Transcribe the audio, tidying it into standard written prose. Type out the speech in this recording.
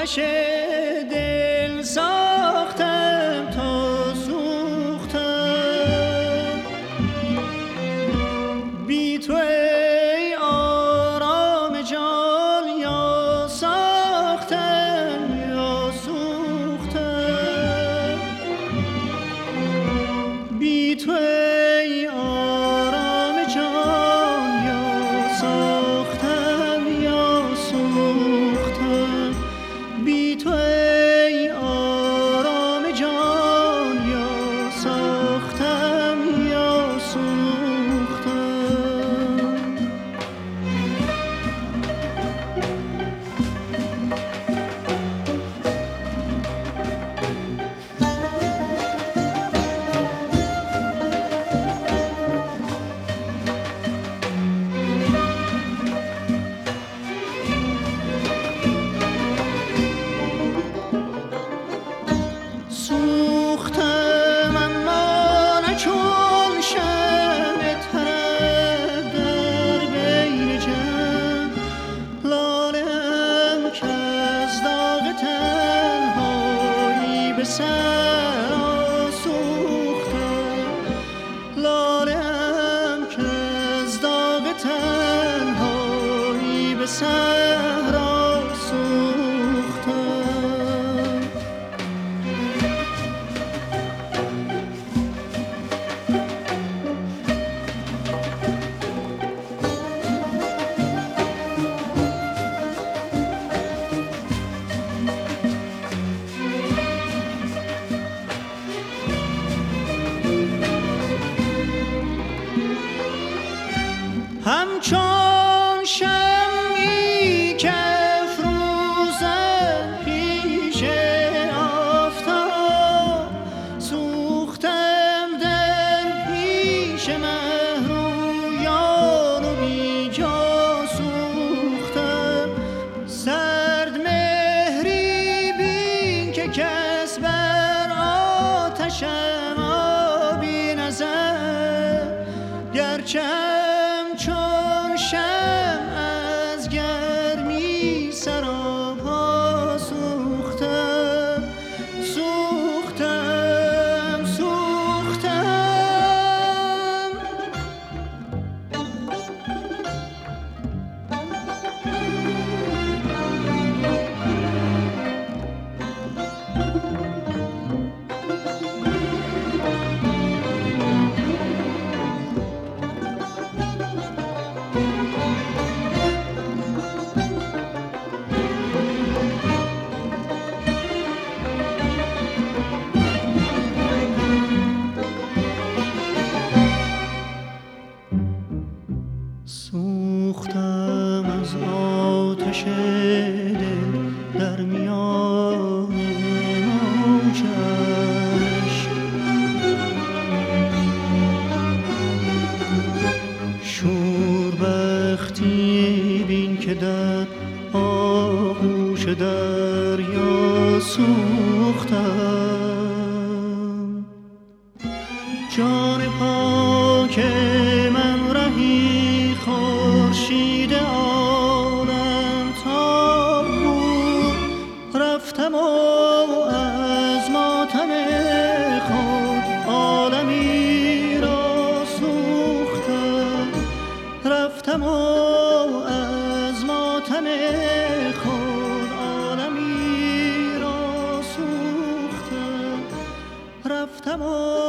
آتش دل ساختم تا سوختم، بی تو ای آرام جان یا ساختم یا سوختم، بی تو ای آرام جان یا ساختم یا سوختم، بی تو ای آرام جان یا ساختم یا سوختم. سوختم اما نه چون شمع طرب در بین جمع، لاله‌ام که از داغ تنهایی به سر آسوختم، لاله‌ام که از داغ تنهایی به سر آسوختم. همچون شمعی که افروزد پیش آفتاب، سوختم در پیش مهرویان و بیجا سوختم، سرد مهری بین که کس بر آتشم آبی نزد، گرچه چون شمع از گرمی سراپا سوختم، سوختم، سوختم. سوختم از آتش دل در میان موجش، شوربختی بین که در آغوش دریا سوختم، جان پاک من رهی خورشید عالم تاب بود، رفتم و از ماتم خود عالمی را سوختم، رفتم و از ماتم خود عالمی را سوختم، رفتم و